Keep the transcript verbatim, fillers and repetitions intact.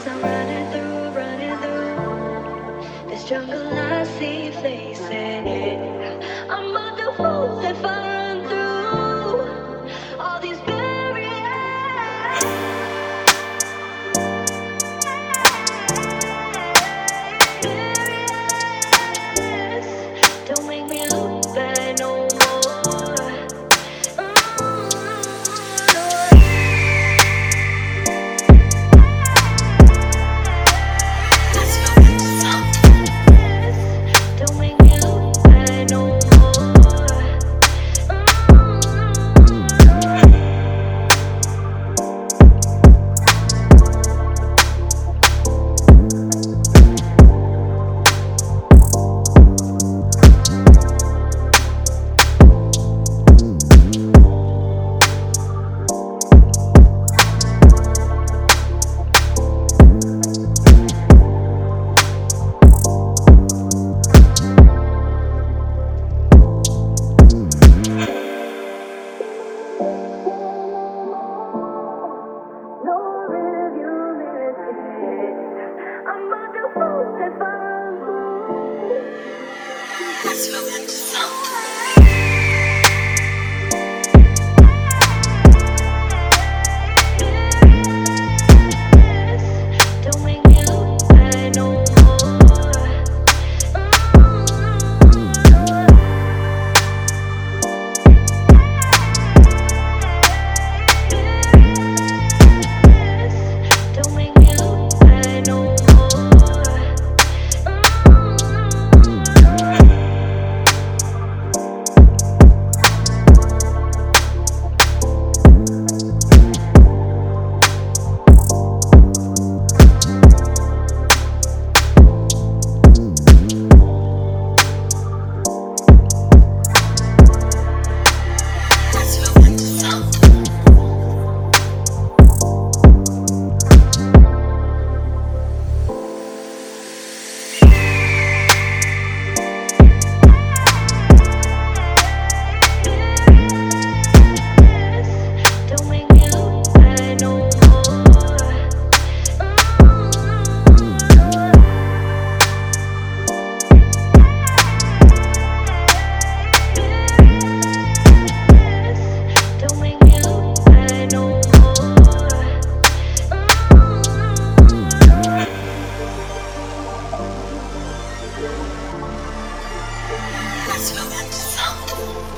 I'm running through, running through this jungle I see facing. I'm a the fool if I run through all these barriers. Don't make me look bad no more. Don't make me look bad no more. Let's move into something. Don't make me look bad no more. Don't make me look bad no more. Let's move into something.